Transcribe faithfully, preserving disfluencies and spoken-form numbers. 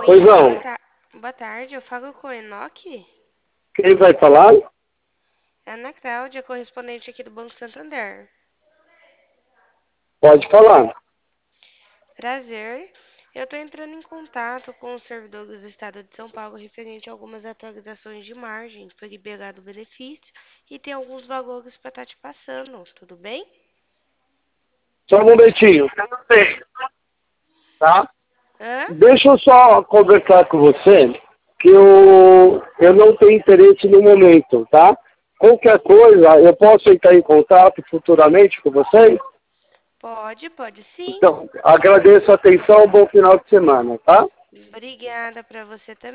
Oi, Oi, boa, João. ta- boa tarde. Eu falo com o Enoque. Quem vai falar? É a Ana Cláudia, correspondente aqui do Banco Santander. Pode falar. Prazer. Eu estou entrando em contato com o servidor do Estado de São Paulo referente a algumas atualizações de margem. Foi liberado o benefício e tem alguns valores para estar te passando. Tudo bem? Só um momentinho. Eu não sei, tá? Hã? Deixa eu só conversar com você, que eu, eu não tenho interesse no momento, tá? Qualquer coisa, eu posso entrar em contato futuramente com vocês? Pode, pode sim. Então, agradeço a atenção, bom final de semana, tá? Obrigada para você também.